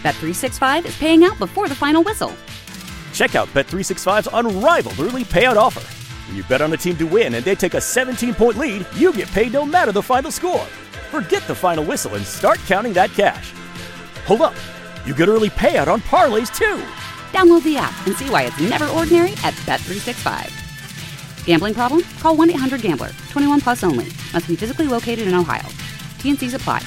Bet365 is paying out before the final whistle. Check out Bet365's unrivaled early payout offer. When you bet on a team to win and they take a 17-point lead, you get paid no matter the final score. Forget the final whistle and start counting that cash. Hold up. You get early payout on parlays, too. Download the app and see why it's never ordinary at Bet365. Gambling problem? Call 1-800-GAMBLER. 21 plus only. Must be physically located in Ohio. T&Cs apply.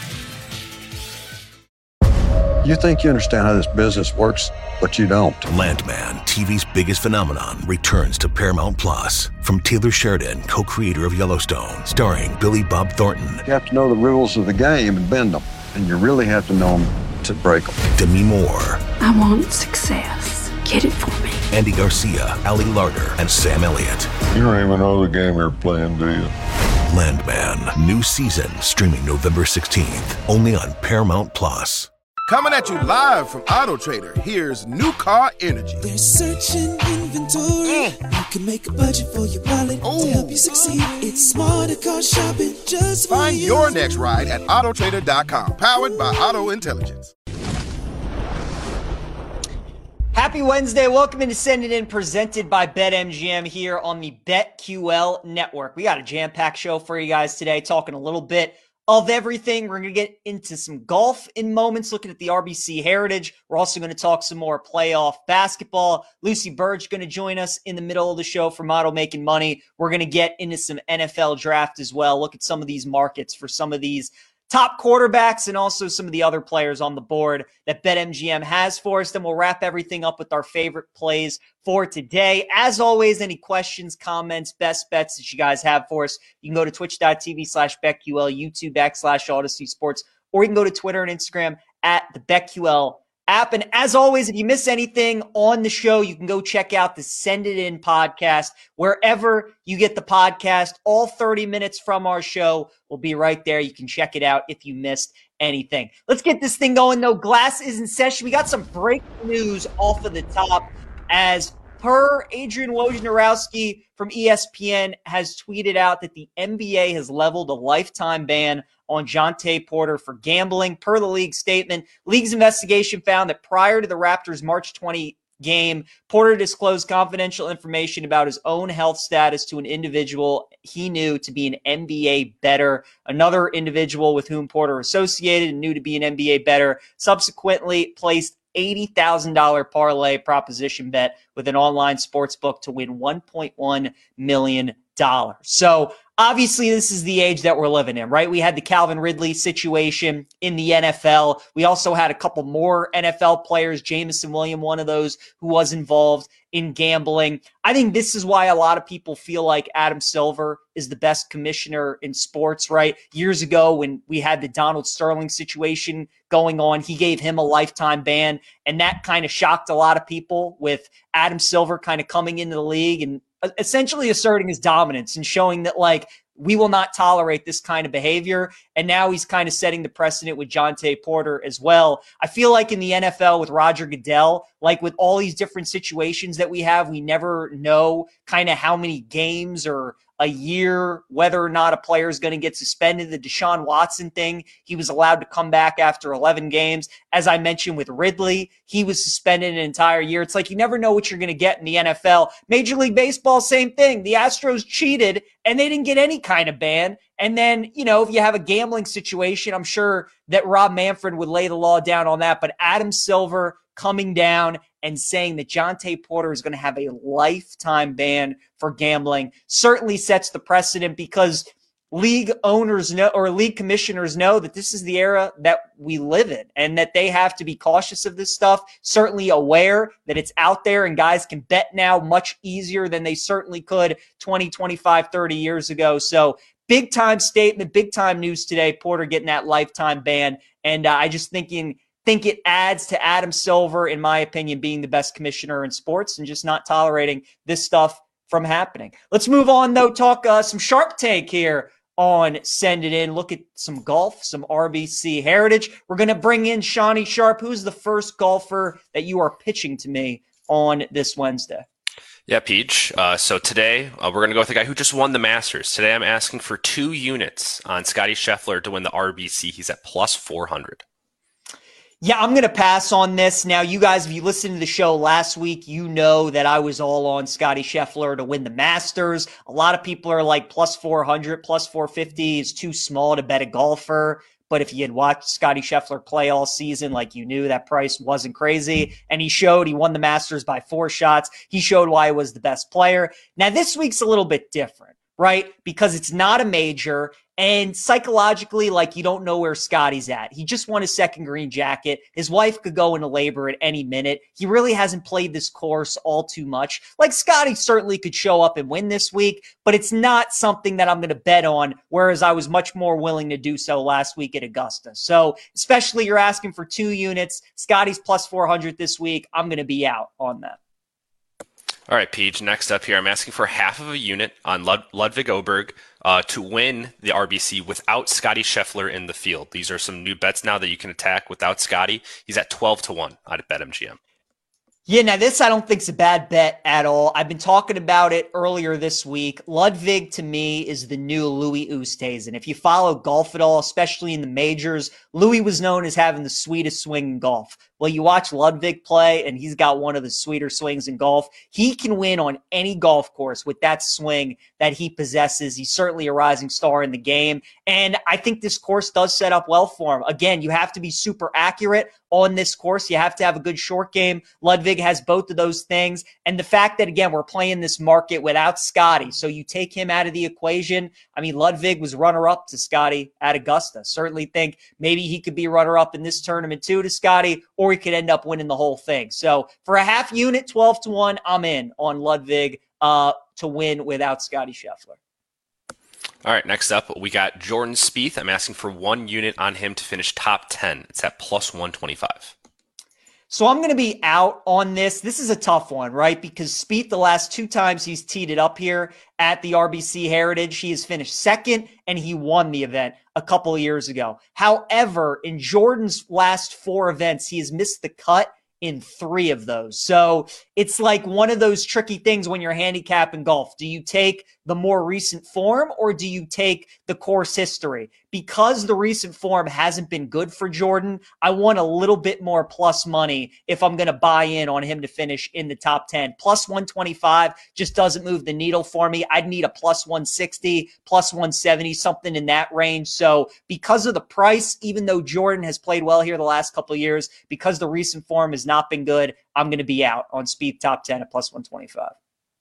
You think you understand how this business works, but you don't. Landman, TV's biggest phenomenon, returns to Paramount Plus. From Taylor Sheridan, co-creator of Yellowstone, starring Billy Bob Thornton. You have to know the rules of the game and bend them. And you really have to know them to break them. Demi Moore. I want success. Get it for me. Andy Garcia, Ali Larter, and Sam Elliott. You don't even know the game you're playing, do you? Landman, new season, streaming November 16th, only on Paramount Plus. Coming at you live from Auto Trader, here's New Car Energy. They're searching inventory. You can make a budget for your wallet to help you succeed. It's smarter car shopping just for Find you. your next ride at autotrader.com, powered by Auto Intelligence. Happy Wednesday. Welcome into Send It In, presented by BetMGM here on the BetQL network. We got a jam-packed show for you guys today, talking a little bit of everything. We're going to get into some golf in moments, looking at the RBC Heritage. We're also going to talk some more playoff basketball. Lucy Burge going to join us in the middle of the show for Model Making Money. We're going to get into some NFL draft as well, look at some of these markets for some of these top quarterbacks and also some of the other players on the board that BetMGM has for us. Then we'll wrap everything up with our favorite plays for today. As always, any questions, comments, best bets that you guys have for us, you can go to twitch.tv/BetQL, YouTube.com/Odyssey Sports, or you can go to Twitter and Instagram at the BetQL app. And as always, if you miss anything on the show, you can go check out the Send It In podcast wherever you get the podcast. All 30 minutes from our show will be right there. You can check it out if you missed anything. Let's get this thing going, though. Glass is in session. We got some breaking news off of the top, as per Adrian Wojnarowski from ESPN has tweeted out that the NBA has leveled a lifetime ban on Jontay Porter for gambling. Per the league statement, league's investigation found that prior to the Raptors' March 20 game, Porter disclosed confidential information about his own health status to an individual he knew to be an NBA bettor. Another individual with whom Porter associated and knew to be an NBA bettor subsequently placed $80,000 parlay proposition bet with an online sports book to win $1.1 million. So obviously this is the age that we're living in, right? We had the Calvin Ridley situation in the NFL. We also had a couple more NFL players, Jameson Williams, one of those who was involved in gambling. I think this is why a lot of people feel like Adam Silver is the best commissioner in sports, right? Years ago when we had the Donald Sterling situation going on, he gave him a lifetime ban, and that kind of shocked a lot of people, with Adam Silver kind of coming into the league and essentially asserting his dominance and showing that, like, we will not tolerate this kind of behavior. And now he's kind of setting the precedent with Jontay Porter as well. I feel like in the NFL with Roger Goodell, like with all these different situations that we have, we never know kind of how many games or a year, whether or not a player is going to get suspended. The Deshaun Watson thing, he was allowed to come back after 11 games. As I mentioned with Ridley, he was suspended an entire year. It's like you never know what you're going to get in the NFL. Major League Baseball, same thing. The Astros cheated and they didn't get any kind of ban. And then, you know, if you have a gambling situation, I'm sure that Rob Manfred would lay the law down on that. But Adam Silver coming down and saying that Jontay Porter is going to have a lifetime ban for gambling certainly sets the precedent, because league owners know, or league commissioners know, that this is the era that we live in and that they have to be cautious of this stuff, certainly aware that it's out there and guys can bet now much easier than they certainly could 20, 25, 30 years ago. So big time statement, big time news today, Porter getting that lifetime ban. And I just think it adds to Adam Silver, in my opinion, being the best commissioner in sports and just not tolerating this stuff from happening. Let's move on, though, talk some Sharp Tank here on Send It In. Look at some golf, some RBC Heritage. We're going to bring in Shawnee Sharp. Who's the first golfer that you are pitching to me on this Wednesday? Yeah, Peach. So today we're going to go with the guy who just won the Masters. Today I'm asking for 2 units on Scottie Scheffler to win the RBC. He's at plus 400. Yeah, I'm going to pass on this. Now, you guys, if you listened to the show last week, you know that I was all on Scotty Scheffler to win the Masters. A lot of people are like plus 400, plus 450 is too small to bet a golfer. But if you had watched Scotty Scheffler play all season, like you knew that price wasn't crazy. And he won the Masters by 4 shots. He showed why he was the best player. Now, this week's a little bit different, right? Because it's not a major. And psychologically, like, you don't know where Scotty's at. He just won his second green jacket. His wife could go into labor at any minute. He really hasn't played this course all too much. Like, Scotty certainly could show up and win this week, but it's not something that I'm going to bet on, whereas I was much more willing to do so last week at Augusta. So, especially you're asking for 2 units. Scotty's plus 400 this week. I'm going to be out on that. All right, Peach, next up here, I'm asking for half of a unit on Ludwig Oberg to win the RBC without Scotty Scheffler in the field. These are some new bets now that you can attack without Scotty. He's at 12-1 out of BetMGM. Yeah, now this I don't think is a bad bet at all. I've been talking about it earlier this week. Ludwig, to me, is the new Louis Oosthuizen. If you follow golf at all, especially in the majors, Louis was known as having the sweetest swing in golf. Well, you watch Ludwig play, and he's got one of the sweeter swings in golf. He can win on any golf course with that swing that he possesses. He's certainly a rising star in the game, and I think this course does set up well for him. Again, you have to be super accurate on this course. You have to have a good short game. Ludwig has both of those things, and the fact that, again, we're playing this market without Scotty, so you take him out of the equation. I mean, Ludwig was runner-up to Scotty at Augusta. Certainly think maybe he could be runner-up in this tournament too to Scotty, or he could end up winning the whole thing. So for a half unit, 12-1, I'm in on Ludwig to win without Scotty Scheffler. All right, next up, we got Jordan Spieth. I'm asking for 1 unit on him to finish top 10. It's at plus 125. So I'm going to be out on this. This is a tough one, right? Because Spieth, the last 2 times he's teed it up here at the RBC Heritage, he has finished second, and he won the event a couple of years ago. However, in Jordan's last 4 events, he has missed the cut in 3 of those. So it's like one of those tricky things when you're handicapping golf. Do you take the more recent form or do you take the course history? Because the recent form hasn't been good for Jordan, I want a little bit more plus money if I'm going to buy in on him to finish in the top 10. Plus 125 just doesn't move the needle for me. I'd need a plus 160, plus 170, something in that range. So because of the price, even though Jordan has played well here the last couple of years, because the recent form has not been good, I'm going to be out on Spieth top 10 at plus 125.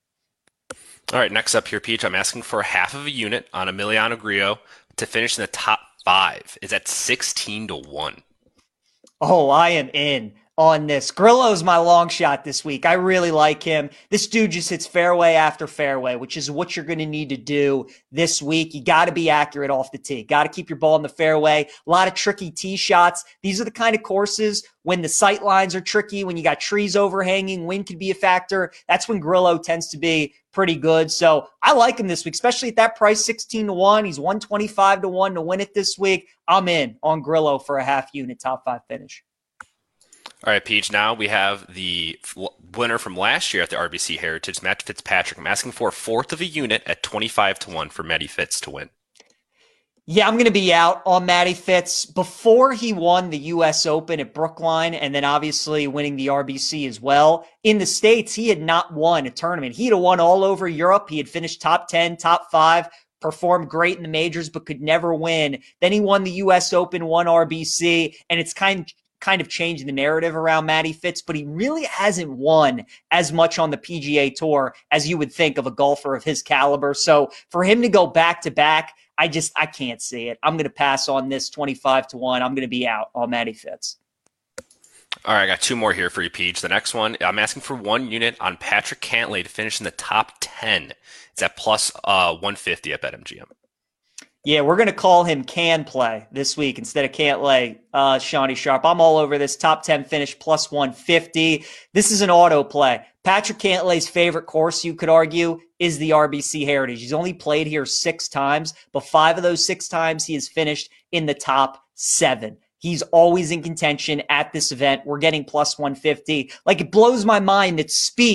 All right, next up here, Peach, I'm asking for half of a unit on Emiliano Grillo to finish in the top 5. It's at 16-1. Oh, I am in on this. Grillo's my long shot this week. I really like him. This dude just hits fairway after fairway, which is what you're going to need to do this week. You got to be accurate off the tee. Got to keep your ball in the fairway. A lot of tricky tee shots. These are the kind of courses when the sight lines are tricky, when you got trees overhanging, wind could be a factor. That's when Grillo tends to be pretty good. So I like him this week, especially at that price, 16-1. He's 125-1 to win it this week. I'm in on Grillo for a half unit top 5 finish. All right, Peach, now we have the winner from last year at the RBC Heritage, Matt Fitzpatrick. I'm asking for a fourth of a unit at 25-1 for Matty Fitz to win. Yeah, I'm going to be out on Matty Fitz. Before he won the U.S. Open at Brookline and then obviously winning the RBC as well, in the States, he had not won a tournament. He had won all over Europe. He had finished top 10, top 5, performed great in the majors, but could never win. Then he won the U.S. Open, won RBC, and it's kind of changed the narrative around Matty Fitz, but he really hasn't won as much on the PGA Tour as you would think of a golfer of his caliber. So for him to go back-to-back, I can't see it. I'm going to pass on this 25-1. I'm going to be out on Matty Fitz. All right, I got 2 more here for you, Peach. The next one, I'm asking for 1 unit on Patrick Cantlay to finish in the top 10. It's at plus 150 at BetMGM. Yeah, we're going to call him Can Play this week instead of Cantlay, Shawnee Sharp. I'm all over this. Top 10 finish, plus 150. This is an auto play. Patrick Cantlay's favorite course, you could argue, is the RBC Heritage. He's only played here 6 times, but 5 of those 6 times he has finished in the top 7. He's always in contention at this event. We're getting plus 150. Like, it blows my mind that Spieth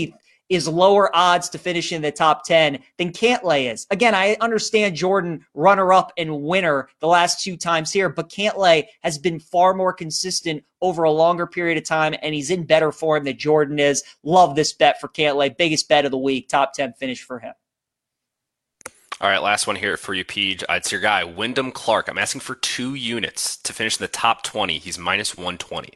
is lower odds to finish in the top 10 than Cantlay is. Again, I understand Jordan runner-up and winner the last 2 times here, but Cantlay has been far more consistent over a longer period of time, and he's in better form than Jordan is. Love this bet for Cantlay. Biggest bet of the week. Top 10 finish for him. All right, last one here for you, Peach. It's your guy, Wyndham Clark. I'm asking for 2 units to finish in the top 20. He's minus 120.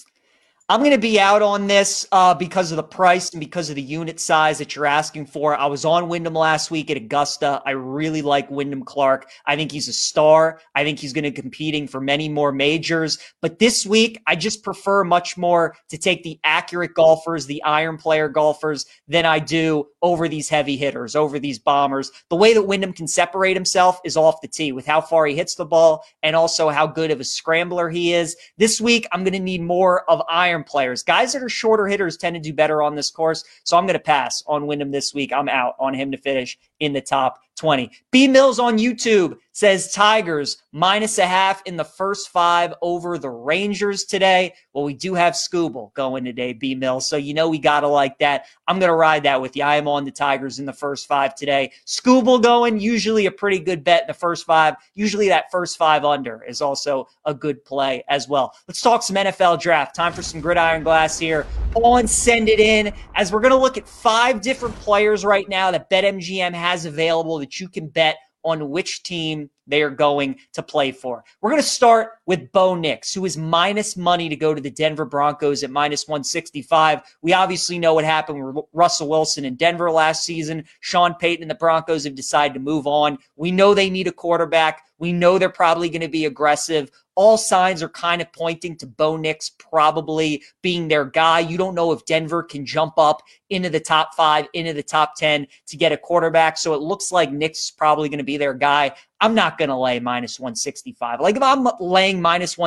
I'm going to be out on this because of the price and because of the unit size that you're asking for. I was on Wyndham last week at Augusta. I really like Wyndham Clark. I think he's a star. I think he's going to be competing for many more majors. But this week, I just prefer much more to take the accurate golfers, the iron player golfers, than I do over these heavy hitters, over these bombers. The way that Wyndham can separate himself is off the tee with how far he hits the ball and also how good of a scrambler he is. This week, I'm going to need more of iron players. Guys that are shorter hitters tend to do better on this course, so I'm going to pass on Wyndham this week. I'm out on him to finish in the top 20. B Mills on YouTube says Tigers -0.5 in the first 5 over the Rangers today. Well, we do have Scooble going today, B Mills, so you know we got to like that. I'm going to ride that with you. I am on the Tigers in the first 5 today. Scooble going, usually a pretty good bet in the first 5. Usually that first 5 under is also a good play as well. Let's talk some NFL draft. Time for some Gridiron Glass here on Send It In, as we're going to look at 5 different players right now that BetMGM has available that you can bet on which team they are going to play for. We're going to start with Bo Nix, who is minus money to go to the Denver Broncos at -165. We obviously know what happened with Russell Wilson in Denver last season. Sean Payton and the Broncos have decided to move on. We know they need a quarterback. We know they're probably going to be aggressive. All signs are kind of pointing to Bo Nix probably being their guy. You don't know if Denver can jump up into the top 5, into the top 10 to get a quarterback. So it looks like Nix is probably going to be their guy. I'm not going to lay -165. Like if I'm laying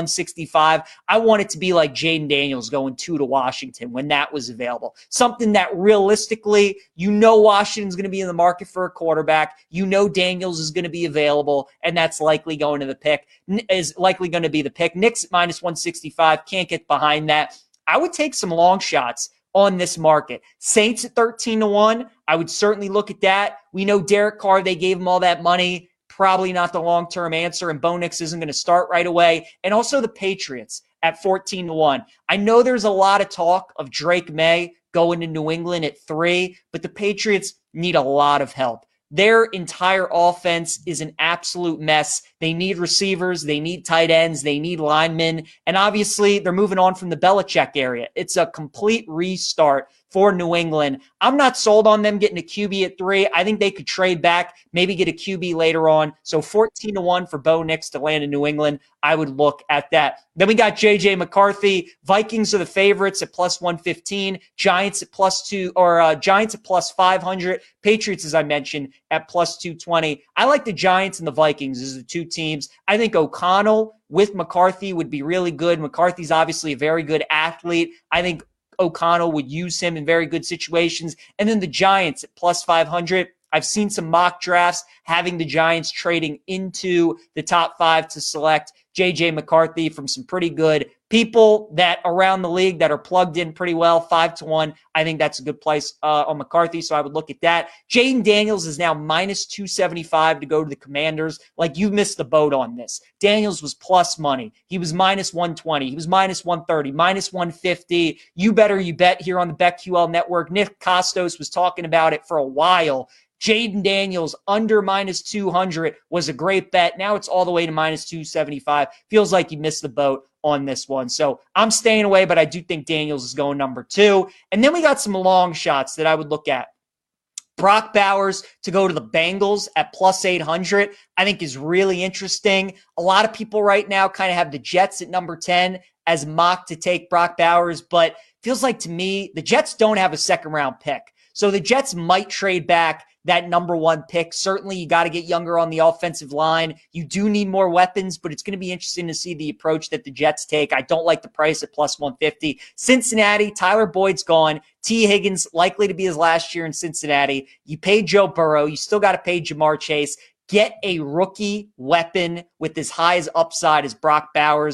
-165, I want it to be like Jaden Daniels going 2 to Washington when that was available. Something that realistically, you know Washington's going to be in the market for a quarterback. You know Daniels is going to be available, and that's likely going to the pick. Is likely going to be the pick. Knicks at -165. Can't get behind that. I would take some long shots on this market. Saints at 13-1. I would certainly look at that. We know Derek Carr, they gave him all that money. Probably not the long-term answer, and Bo Nix isn't going to start right away. And also the Patriots at 14-1. I know there's a lot of talk of Drake May going to New England at 3, but the Patriots need a lot of help. Their entire offense is an absolute mess. They need receivers. They need tight ends. They need linemen. And obviously, they're moving on from the Belichick area. It's a complete restart for New England. I'm not sold on them getting a QB at 3. I think they could trade back, maybe get a QB later on. So 14-1 for Bo Nix to land in New England. I would look at that. Then we got J.J. McCarthy. Vikings are the favorites at +115. Giants at +2, or Giants at +500. Patriots, as I mentioned, at +220. I like the Giants and the Vikings as the 2 teams. I think O'Connell with McCarthy would be really good. McCarthy's obviously a very good athlete. I think O'Connell would use him in very good situations. And then the Giants at +500. I've seen some mock drafts having the Giants trading into the top 5 to select J.J. McCarthy from some pretty good people that around the league that are plugged in pretty well. 5-1. I think that's a good place on McCarthy, so I would look at that. Jaden Daniels is now -275 to go to the Commanders. Like, you missed the boat on this. Daniels was plus money. He was -120. He was -130, -150. You bet here on the BetQL network. Nick Costos was talking about it for a while. Jaden Daniels under -200 was a great bet. Now it's all the way to -275. Feels like you missed the boat on this one. So I'm staying away, but I do think Daniels is going number 2. And then we got some long shots that I would look at. Brock Bowers to go to the Bengals at +800, I think is really interesting. A lot of people right now kind of have the Jets at number 10 as mock to take Brock Bowers, but feels like to me, the Jets don't have a second round pick. So the Jets might trade back that number 1 pick. Certainly, you got to get younger on the offensive line. You do need more weapons, but it's going to be interesting to see the approach that the Jets take. I don't like the price at +150. Cincinnati, Tyler Boyd's gone. T. Higgins likely to be his last year in Cincinnati. You paid Joe Burrow. You still got to pay Jamar Chase. Get a rookie weapon with as high as upside as Brock Bowers.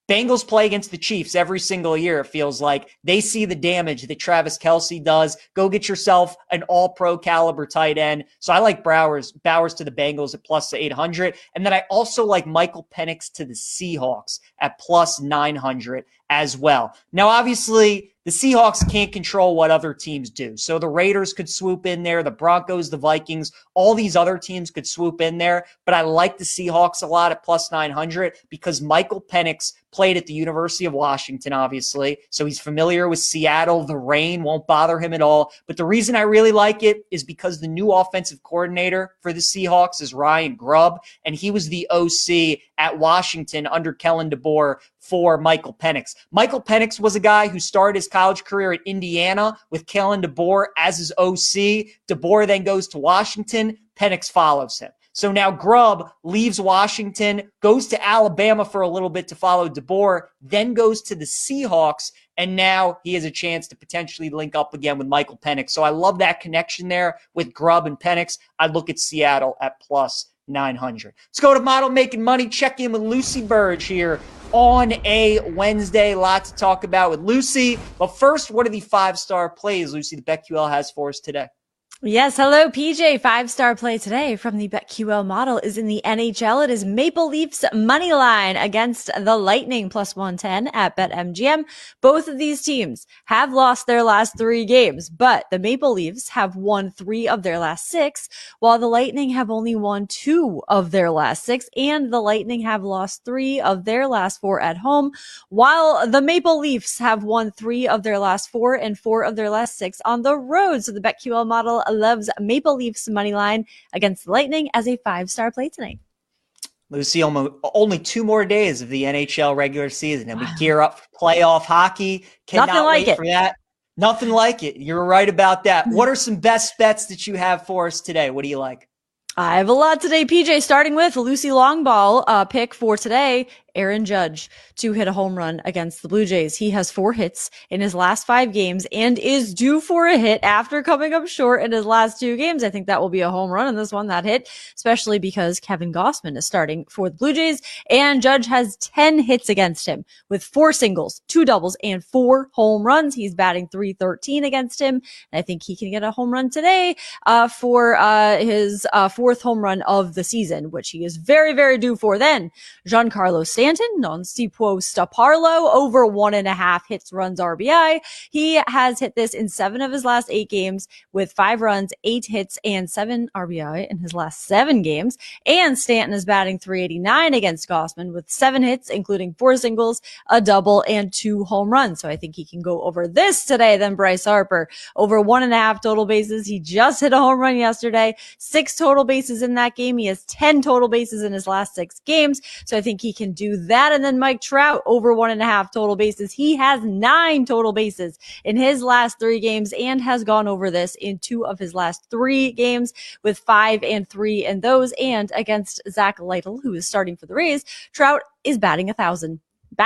Bengals play against the Chiefs every single year. It feels like they see the damage that Travis Kelce does. Go get yourself an all-pro caliber tight end. So I like Bowers to the Bengals at plus 800. And then I also like Michael Penix to the Seahawks at plus 900 as well. Now, obviously, the Seahawks can't control what other teams do. So the Raiders could swoop in there, the Broncos, the Vikings, all these other teams could swoop in there. But I like the Seahawks a lot at plus 900 because Michael Penix played at the University of Washington, obviously. So he's familiar with Seattle. The rain won't bother him at all. But the reason I really like it is because the new offensive coordinator for the Seahawks is Ryan Grubb, and he was the OC at Washington under Kellen DeBoer for Michael Penix. Michael Penix was a guy who started his college career at Indiana with Kellen DeBoer as his OC. DeBoer then goes to Washington. Penix follows him. So now Grubb leaves Washington, goes to Alabama for a little bit to follow DeBoer, then goes to the Seahawks, and now he has a chance to potentially link up again with Michael Penix. So I love that connection there with Grubb and Penix. I look at Seattle at plus 900. Let's go to Model Making Money. Check in with Lucy Burge here on a Wednesday. A lot to talk about with Lucy. But first, what are the 5-star plays, Lucy, that BetQL has for us today? Yes, hello, PJ. 5-star play today from the BetQL model is in the NHL. It is Maple Leafs money line against the Lightning plus 110 at BetMGM. Both of these teams have lost their last 3 games, but the Maple Leafs have won 3 of their last 6, while the Lightning have only won 2 of their last 6, and the Lightning have lost 3 of their last 4 at home, while the Maple Leafs have won 3 of their last 4 and 4 of their last 6 on the road. So the BetQL model loves Maple Leafs money line against the Lightning as a 5-star play tonight. Lucy, only 2 more days of the NHL regular season, and we gear up for playoff hockey. Cannot wait for that. Nothing like it. You're right about that. What are some best bets that you have for us today? What do you like? I have a lot today, PJ, starting with Lucy Longball pick for today. Aaron Judge to hit a home run against the Blue Jays. He has 4 hits in his last 5 games and is due for a hit after coming up short in his last 2 games. I think that will be a home run in this one, that hit, especially because Kevin Gausman is starting for the Blue Jays, and Judge has 10 hits against him with 4 singles, 2 doubles, and 4 home runs. He's batting .313 against him, and I think he can get a home run today for his 4th home run of the season, which he is very, very due for. Then Giancarlo Stanton on Stipo Staparlo over 1.5 hits, runs, RBI. He has hit this in 7 of his last 8 games with 5 runs, 8 hits, and 7 RBI in his last 7 games. And Stanton is batting .389 against Gausman with 7 hits, including 4 singles, a double, and 2 home runs. So I think he can go over this today. Then Bryce Harper over 1.5 total bases. He just hit a home run yesterday, 6 total bases in that game. He has 10 total bases in his last 6 games. So I think he can do that. And then Mike Trout over 1.5 total bases. He has 9 total bases in his last 3 games and has gone over this in 2 of his last 3 games with 5 and 3 in those. And against Zach Lytle, who is starting for the Rays, Trout is batting 1,000.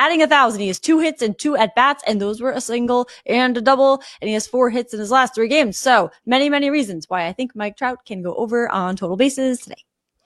He has 2 hits and 2 at-bats, and those were a single and a double, and he has 4 hits in his last 3 games. So many, many reasons why I think Mike Trout can go over on total bases today.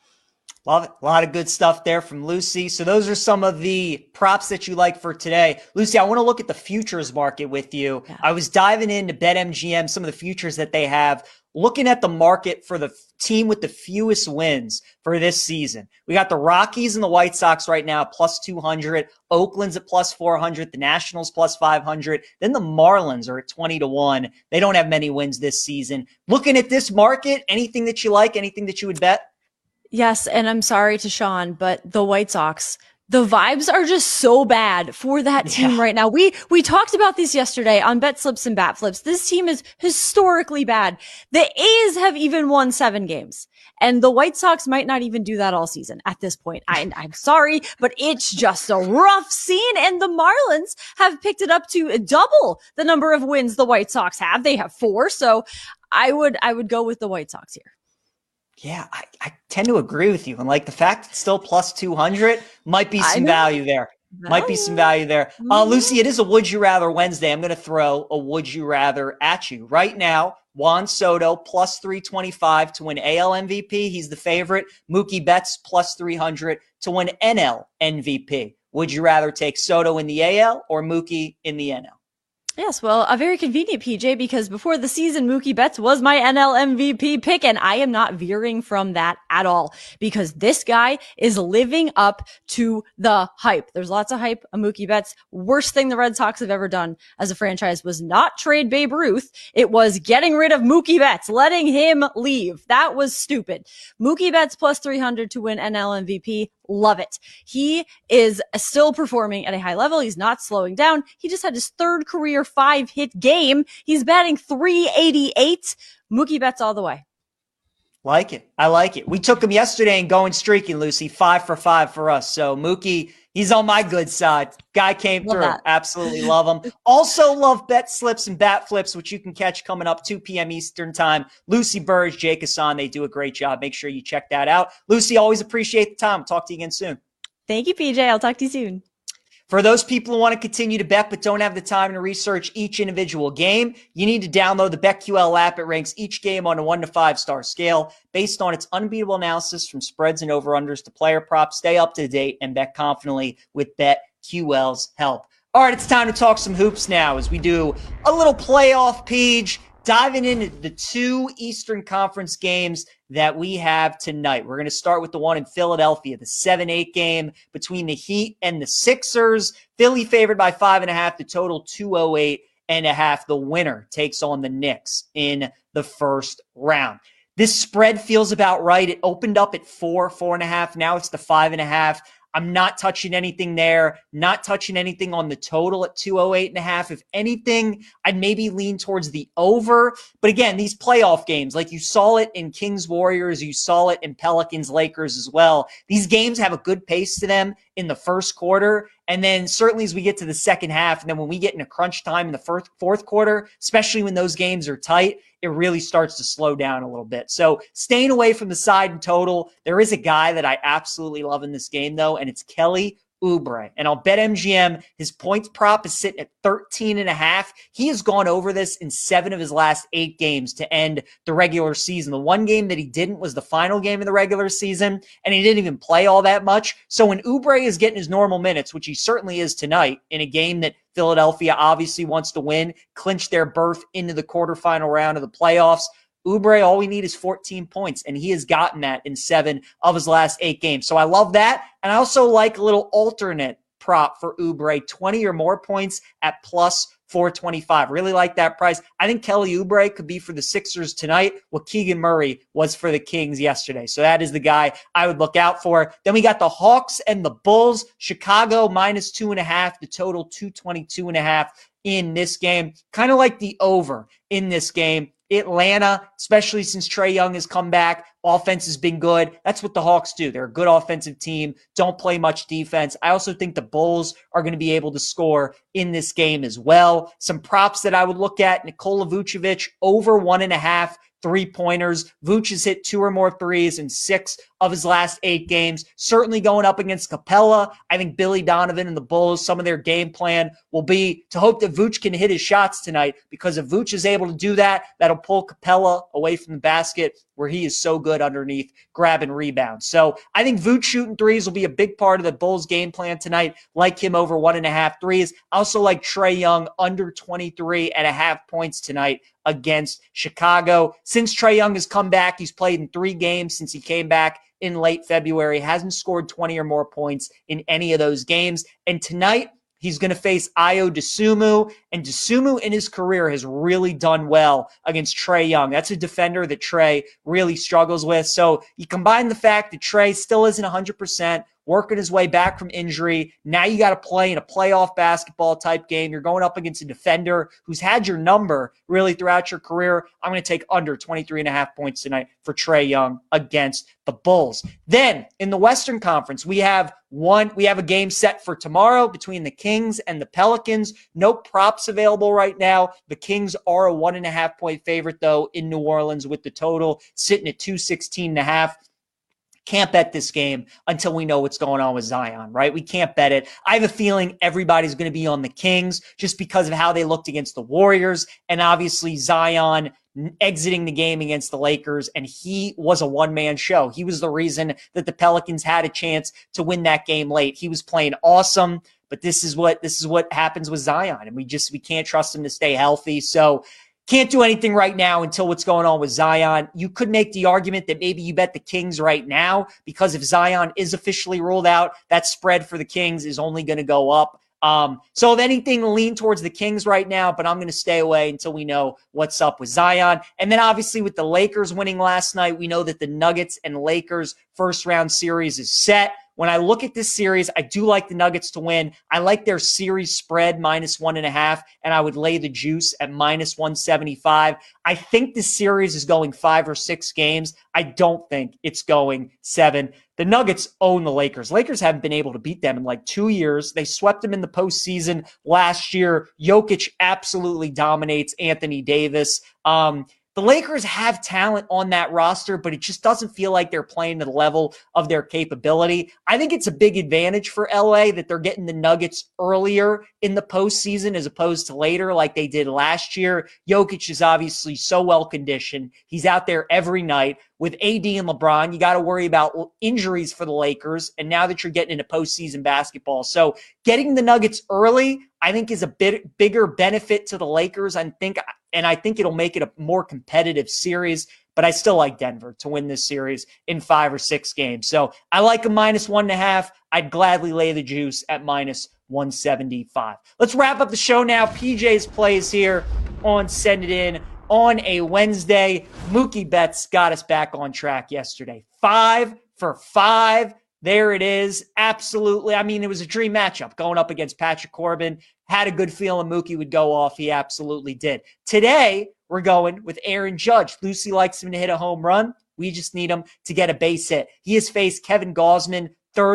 Love it. A lot of good stuff there from Lucy. So those are some of the props that you like for today. Lucy, I want to look at the futures market with you. Yeah. I was diving into BetMGM, some of the futures that they have, looking at the market for the team with the fewest wins for this season. We got the Rockies and the White Sox right now, plus 200. Oakland's at plus 400. The Nationals plus 500. Then the Marlins are at 20-1. They don't have many wins this season. Looking at this market, anything that you like, anything that you would bet? Yes, and I'm sorry to Sean, but the White Sox, the vibes are just so bad for that team right now. We talked about this yesterday on Bet Slips and Bat Flips. This team is historically bad. The A's have even won 7 games, and the White Sox might not even do that all season at this point. I'm sorry, but it's just a rough scene, and the Marlins have picked it up to double the number of wins the White Sox have. They have 4, so I would go with the White Sox here. Yeah, I tend to agree with you. And like the fact it's still plus 200 might be some value there. Lucy, it is a Would You Rather Wednesday. I'm going to throw a Would You Rather at you. Right now, Juan Soto plus 325 to win AL MVP. He's the favorite. Mookie Betts plus 300 to win NL MVP. Would you rather take Soto in the AL or Mookie in the NL? Yes, well, a very convenient PJ, because before the season, Mookie Betts was my NL MVP pick, and I am not veering from that at all, because this guy is living up to the hype. There's lots of hype on Mookie Betts. Worst thing the Red Sox have ever done as a franchise was not trade Babe Ruth. It was getting rid of Mookie Betts, letting him leave. That was stupid. Mookie Betts plus 300 to win NL MVP. Love it. He is still performing at a high level. He's not slowing down. He just had his third career 5-hit game. He's batting .388. Mookie Betts all the way. Like it. I like it. We took him yesterday and going streaking, Lucy. 5 for 5 for us. So Mookie, he's on my good side. Guy came through. Absolutely love him. Also love bet slips and bat flips, which you can catch coming up 2 p.m. Eastern time. Lucy Burge, Jake Hassan, they do a great job. Make sure you check that out. Lucy, always appreciate the time. Talk to you again soon. Thank you, PJ. I'll talk to you soon. For those people who want to continue to bet but don't have the time to research each individual game, you need to download the BetQL app. It ranks each game on a 1 to 5 star scale based on its unbeatable analysis from spreads and over-unders to player props. Stay up to date and bet confidently with BetQL's help. All right, it's time to talk some hoops now as we do a little playoff page, diving into the 2 Eastern Conference games that we have tonight. We're going to start with the one in Philadelphia, the 7-8 game between the Heat and the Sixers. Philly favored by 5.5, the total 208.5. The winner takes on the Knicks in the first round. This spread feels about right. It opened up at 4.5. Now it's the 5.5. I'm not touching anything there, not touching anything on the total at 208.5. If anything, I'd maybe lean towards the over. But again, these playoff games, like you saw it in Kings Warriors, you saw it in Pelicans Lakers as well. These games have a good pace to them in the first quarter. And then certainly as we get to the second half, and then when we get into crunch time in the fourth quarter, especially when those games are tight, it really starts to slow down a little bit. So staying away from the side and total. There is a guy that I absolutely love in this game, though, and it's Kelly Oubre. And I'll bet MGM his points prop is sitting at 13.5. He has gone over this in 7 of his last 8 games to end the regular season. The one game that he didn't was the final game of the regular season, and he didn't even play all that much. So when Oubre is getting his normal minutes, which he certainly is tonight, in a game that Philadelphia obviously wants to win, clinch their berth into the quarterfinal round of the playoffs, Oubre, all we need is 14 points, and he has gotten that in 7 of his last 8 games. So I love that, and I also like a little alternate prop for Oubre, 20 or more points at plus 425. Really like that price. I think Kelly Oubre could be for the Sixers tonight what Keegan Murray was for the Kings yesterday. So that is the guy I would look out for. Then we got the Hawks and the Bulls. Chicago minus 2.5, the total 222.5 in this game. Kind of like the over in this game. Atlanta, especially since Trae Young has come back, offense has been good. That's what the Hawks do. They're a good offensive team, don't play much defense. I also think the Bulls are going to be able to score in this game as well. Some props that I would look at: Nikola Vucevic over 1.5 3-pointers. Vooch has hit 2 or more threes in 6 of his last 8 games. Certainly going up against Capella. I think Billy Donovan and the Bulls, some of their game plan will be to hope that Vooch can hit his shots tonight, because if Vooch is able to do that, that'll pull Capella away from the basket, where he is so good underneath grabbing rebounds. So I think Vooch shooting threes will be a big part of the Bulls game plan tonight. Like him over 1.5 threes. I also like Trae Young under 23.5 points tonight against Chicago. Since Trae Young has come back, he's played in 3 games since he came back in late February, hasn't scored 20 or more points in any of those games. And tonight, he's going to face Ayo Dosunmu, and Dosunmu in his career has really done well against Trae Young. That's a defender that Trae really struggles with. So you combine the fact that Trae still isn't 100%, working his way back from injury. Now you got to play in a playoff basketball type game. You're going up against a defender who's had your number really throughout your career. I'm going to take under 23.5 points tonight for Trae Young against the Bulls. Then in the Western Conference, we have a game set for tomorrow between the Kings and the Pelicans. No props available right now. The Kings are a 1.5 point favorite, though, in New Orleans, with the total sitting at 216.5. Can't bet this game until we know what's going on with Zion, right? We can't bet it. I have a feeling everybody's going to be on the Kings just because of how they looked against the Warriors, and obviously Zion exiting the game against the Lakers, and he was a one-man show. He was the reason that the Pelicans had a chance to win that game late. He was playing awesome, but this is what happens with Zion, and we can't trust him to stay healthy. So can't do anything right now until what's going on with Zion. You could make the argument that maybe you bet the Kings right now, because if Zion is officially ruled out, that spread for the Kings is only going to go up. So if anything, lean towards the Kings right now, but I'm going to stay away until we know what's up with Zion. And then obviously with the Lakers winning last night, we know that the Nuggets and Lakers first round series is set. When I look at this series, I do like the Nuggets to win. I like their series spread -1.5, and I would lay the juice at -175. I think this series is going 5 or 6 games. I don't think it's going 7. The Nuggets own the Lakers. Lakers haven't been able to beat them in like 2 years. They swept them in the postseason last year. Jokic absolutely dominates Anthony Davis. The Lakers have talent on that roster, but it just doesn't feel like they're playing to the level of their capability. I think it's a big advantage for LA that they're getting the Nuggets earlier in the postseason as opposed to later like they did last year. Jokic is obviously so well conditioned. He's out there every night. With AD and LeBron, you got to worry about injuries for the Lakers, and now that you're getting into postseason basketball. So getting the Nuggets early, I think, is a bit bigger benefit to the Lakers, I think it'll make it a more competitive series, but I still like Denver to win this series in 5 or 6 games. So I like a -1.5. I'd gladly lay the juice at -175. Let's wrap up the show now. PJ's plays here on Send It In on a Wednesday. Mookie Betts got us back on track yesterday. 5 for 5. There it is. Absolutely. I mean, it was a dream matchup going up against Patrick Corbin. Had a good feeling Mookie would go off. He absolutely did. Today, we're going with Aaron Judge. Lucy likes him to hit a home run. We just need him to get a base hit. He has faced Kevin Gausman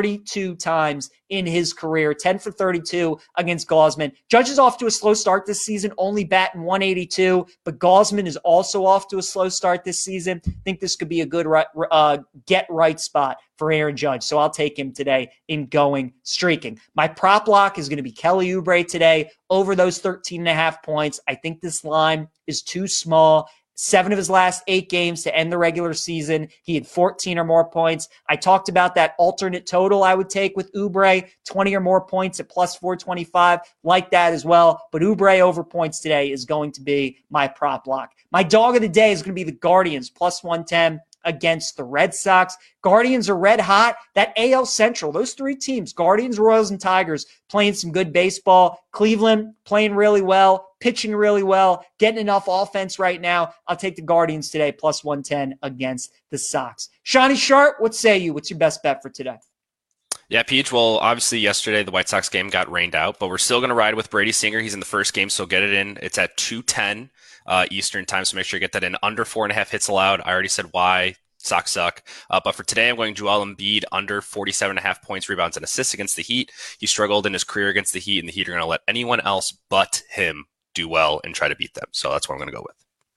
32 times in his career, 10 for 32 against Gausman. Judge is off to a slow start this season, only batting 182, but Gausman is also off to a slow start this season. I think this could be a good get-right spot for Aaron Judge, so I'll take him today in going streaking. My prop lock is going to be Kelly Oubre today over those 13.5 points. I think this line is too small. 7 of his last 8 games to end the regular season, he had 14 or more points. I talked about that alternate total I would take with Oubre, 20 or more points at +425. Like that as well. But Oubre over points today is going to be my prop lock. My dog of the day is going to be the Guardians, +110 against the Red Sox. Guardians are red hot. That AL Central, those 3 teams, Guardians, Royals, and Tigers, playing some good baseball. Cleveland playing really well, pitching really well, getting enough offense right now. I'll take the Guardians today, +110 against the Sox. Shawnee Sharp, what say you? What's your best bet for today? Yeah, Peach, well, obviously yesterday the White Sox game got rained out, but we're still going to ride with Brady Singer. He's in the first game, so get it in. It's at 2:10 Eastern time, so make sure you get that in. Under 4.5 hits allowed. I already said why. Sox suck. But for today, I'm going Joel Embiid under 47.5 points, rebounds, and assists against the Heat. He struggled in his career against the Heat, and the Heat are going to let anyone else but him do well and try to beat them. So that's what I'm going to go with.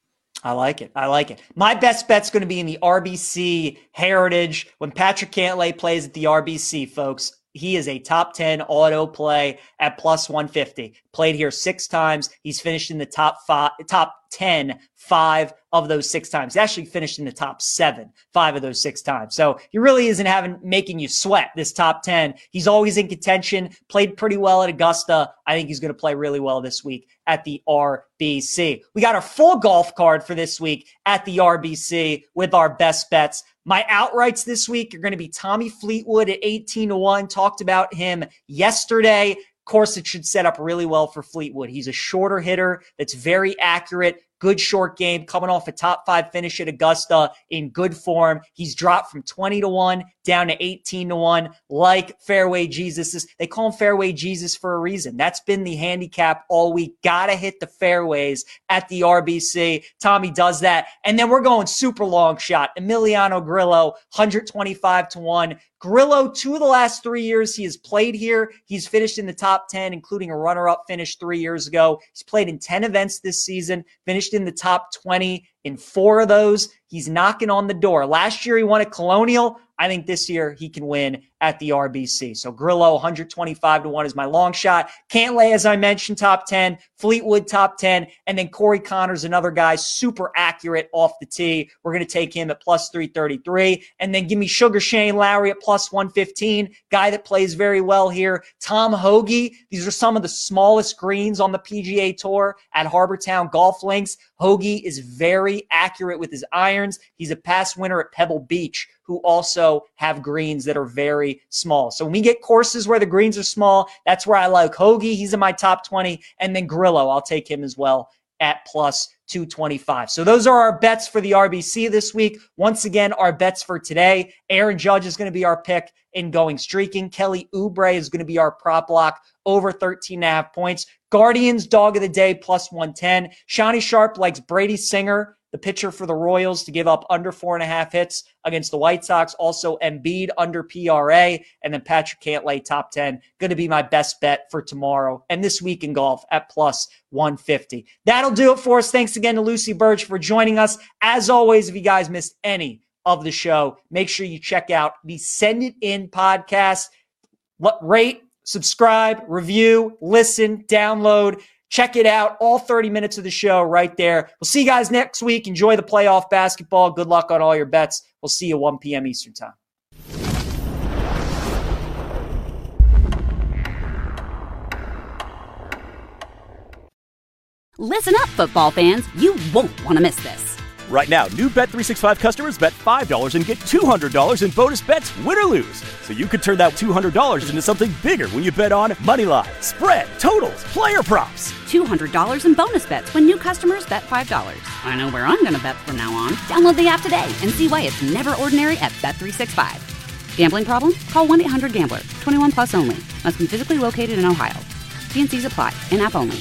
I like it. I like it. My best bet's going to be in the RBC Heritage. When Patrick Cantlay plays at the RBC, folks, he is a top 10 auto play at +150. Played here 6 times. He's finished in the top 10 5 of those 6 times. He actually finished in the top 7 5 of those 6 times. So he really isn't making you sweat, this top 10. He's always in contention, played pretty well at Augusta. I think he's going to play really well this week at the RBC. We got our full golf card for this week at the RBC with our best bets. My outrights this week are going to be Tommy Fleetwood at 18-1. Talked about him yesterday. Of course, it should set up really well for Fleetwood. He's a shorter hitter that's very accurate. Good short game, coming off a top 5 finish at Augusta in good form. He's dropped from 20-1 down to 18-1, like Fairway Jesus. They call him Fairway Jesus for a reason. That's been the handicap all week. Gotta hit the fairways at the RBC. Tommy does that. And then we're going super long shot. Emiliano Grillo, 125-1. Grillo, 2 of the last 3 years he has played here, he's finished in the top 10, including a runner-up finish 3 years ago. He's played in 10 events this season, finished in the top 20 In 4 of those, he's knocking on the door. Last year, he won at Colonial. I think this year he can win at the RBC. So Grillo, 125-1 is my long shot. Cantlay, as I mentioned, top 10. Fleetwood, top 10. And then Corey Connors, another guy, super accurate off the tee. We're going to take him at plus 333. And then give me Sugar Shane Lowry at plus 115. Guy that plays very well here. Tom Hoge. These are some of the smallest greens on the PGA Tour at Harbor Town Golf Links. Hoge is very accurate with his irons. He's a past winner at Pebble Beach, who also have greens that are very small. So when we get courses where the greens are small, that's where I like Hoge. He's in my top 20. And then Grillo, I'll take him as well at plus 225. So those are our bets for the RBC this week. Once again, our bets for today. Aaron Judge is going to be our pick in going streaking. Kelly Oubre is going to be our prop lock over 13.5 points. Guardians, dog of the day, plus 110. Shawnee Sharp likes Brady Singer, the pitcher for the Royals, to give up under 4.5 hits against the White Sox. Also Embiid under PRA. And then Patrick Cantlay, top 10. Going to be my best bet for tomorrow and this week in golf at plus 150. That'll do it for us. Thanks again to Lucy Burge for joining us. As always, if you guys missed any of the show, make sure you check out the Send It In podcast. Rate, subscribe, review, listen, download. Check it out. All 30 minutes of the show right there. We'll see you guys next week. Enjoy the playoff basketball. Good luck on all your bets. We'll see you 1 p.m. Eastern time. Listen up, football fans. You won't want to miss this. Right now, new Bet365 customers bet $5 and get $200 in bonus bets, win or lose. So you could turn that $200 into something bigger when you bet on moneyline, spread, totals, player props. $200 in bonus bets when new customers bet $5. I know where I'm going to bet from now on. Download the app today and see why it's never ordinary at Bet365. Gambling problem? Call 1-800-GAMBLER. 21 plus only. Must be physically located in Ohio. T&Cs apply. In-app only.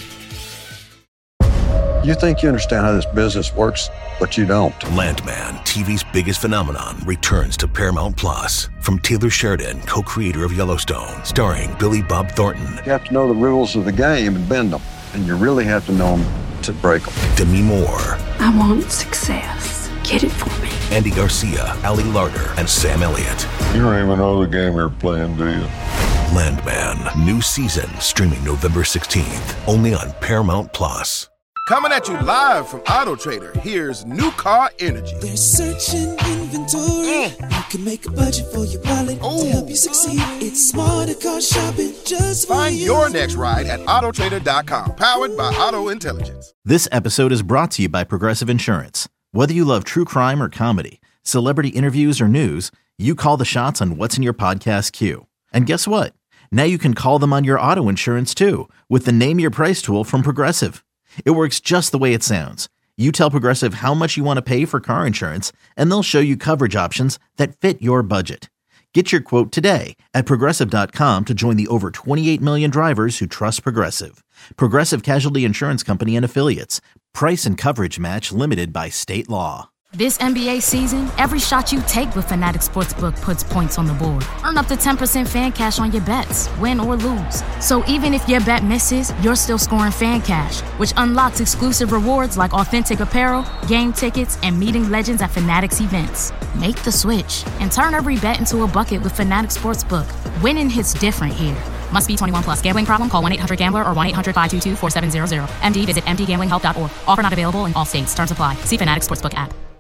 You think you understand how this business works, but you don't. Landman, TV's biggest phenomenon, returns to Paramount Plus. From Taylor Sheridan, co-creator of Yellowstone, starring Billy Bob Thornton. You have to know the rules of the game and bend them, and you really have to know them to break them. Demi Moore. I want success. Get it for me. Andy Garcia, Ali Larter, and Sam Elliott. You don't even know the game you're playing, do you? Landman, new season, streaming November 16th, only on Paramount Plus. Coming at you live from Auto Trader, here's New Car Energy. They're searching inventory. You can make a budget for your wallet to help you succeed. It's smarter car shopping just for Find you. your next ride at autotrader.com, powered by Auto Intelligence. This episode is brought to you by Progressive Insurance. Whether you love true crime or comedy, celebrity interviews or news, you call the shots on what's in your podcast queue. And guess what? Now you can call them on your auto insurance too with the Name Your Price tool from Progressive. It works just the way it sounds. You tell Progressive how much you want to pay for car insurance, and they'll show you coverage options that fit your budget. Get your quote today at Progressive.com to join the over 28 million drivers who trust Progressive. Progressive Casualty Insurance Company and Affiliates. Price and coverage match limited by state law. This NBA season, every shot you take with Fanatic Sportsbook puts points on the board. Earn up to 10% fan cash on your bets, win or lose. So even if your bet misses, you're still scoring fan cash, which unlocks exclusive rewards like authentic apparel, game tickets, and meeting legends at Fanatics events. Make the switch and turn every bet into a bucket with Fanatic Sportsbook. Winning hits different here. Must be 21 plus. Gambling problem? Call 1-800-GAMBLER or 1-800-522-4700. MD, visit mdgamblinghelp.org. Offer not available in all states. Terms apply. See Fanatics Sportsbook app.